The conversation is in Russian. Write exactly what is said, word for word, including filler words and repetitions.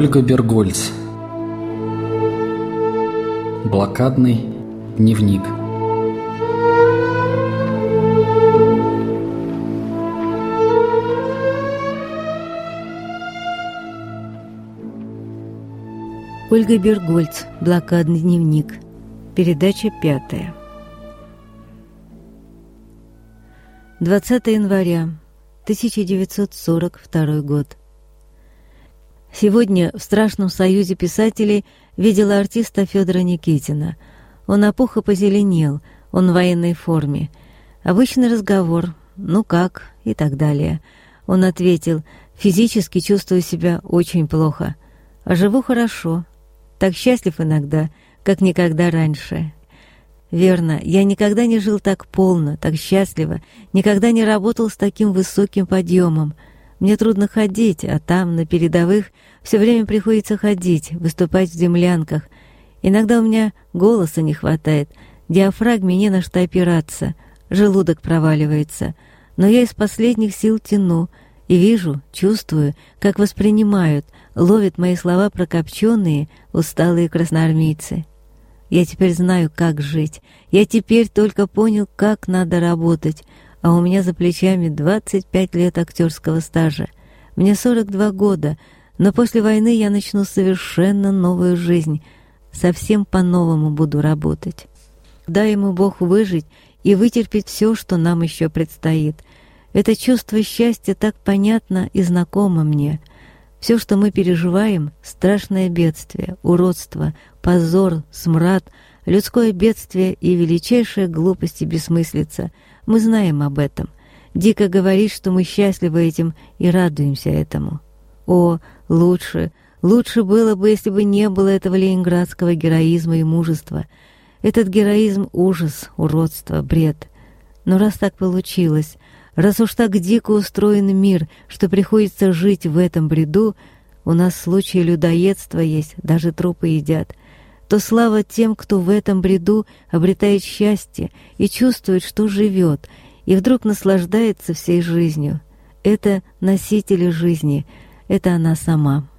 Ольга Бергольц. Блокадный дневник. Ольга Бергольц. Блокадный дневник. Передача пятая. двадцатое января тысяча девятьсот сорок второй год. Сегодня в Страшном союзе писателей видела артиста Федора Никитина. Он опух и позеленел, он в военной форме. Обычный разговор, ну как, и так далее. Он ответил: физически чувствую себя очень плохо, а живу хорошо. Так счастлив иногда, как никогда раньше. Верно, я никогда не жил так полно, так счастливо, никогда не работал с таким высоким подъемом. Мне трудно ходить, а там, на передовых, все время приходится ходить, выступать в землянках. Иногда у меня голоса не хватает, диафрагме не на что опираться, желудок проваливается. Но я из последних сил тяну и вижу, чувствую, как воспринимают, ловят мои слова прокопченные, усталые красноармейцы. Я теперь знаю, как жить. Я теперь только понял, как надо работать. А у меня за плечами двадцать пять лет актерского стажа. Мне сорок два года, но после войны я начну совершенно новую жизнь. Совсем по-новому буду работать. Дай ему Бог выжить и вытерпеть все, что нам еще предстоит. Это чувство счастья так понятно и знакомо мне. Все, что мы переживаем — страшное бедствие, уродство, позор, смрад, людское бедствие и величайшая глупость и бессмыслица. Мы знаем об этом. Дико говорить, что мы счастливы этим и радуемся этому. О, лучше, лучше было бы, если бы не было этого ленинградского героизма и мужества. Этот героизм — ужас, уродство, бред. Но раз так получилось, раз уж так дико устроен мир, что приходится жить в этом бреду, у нас случаи людоедства есть, даже трупы едят, то слава тем, кто в этом бреду обретает счастье и чувствует, что живет, и вдруг наслаждается всей жизнью. Это носители жизни, это она сама.